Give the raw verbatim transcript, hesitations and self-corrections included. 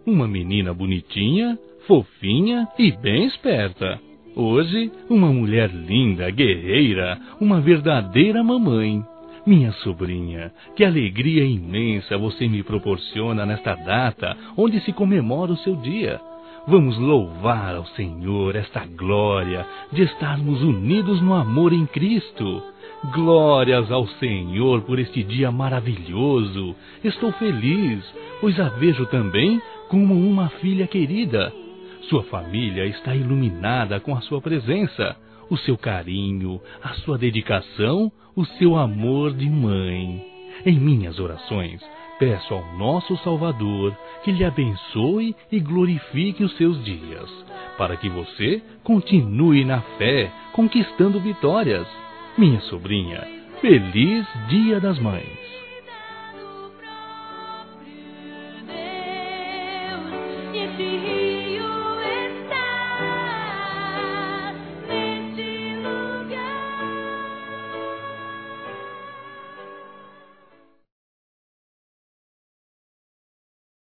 uma menina bonitinha, fofinha e bem esperta. Hoje, uma mulher linda, guerreira, uma verdadeira mamãe. Minha sobrinha, que alegria imensa você me proporciona nesta data onde se comemora o seu dia. Vamos louvar ao Senhor esta glória de estarmos unidos no amor em Cristo. Glórias ao Senhor por este dia maravilhoso. Estou feliz, pois a vejo também como uma filha querida. Sua família está iluminada com a sua presença, o seu carinho, a sua dedicação, o seu amor de mãe. Em minhas orações, peço ao nosso Salvador que lhe abençoe e glorifique os seus dias, para que você continue na fé, conquistando vitórias. Minha sobrinha, feliz Dia das Mães!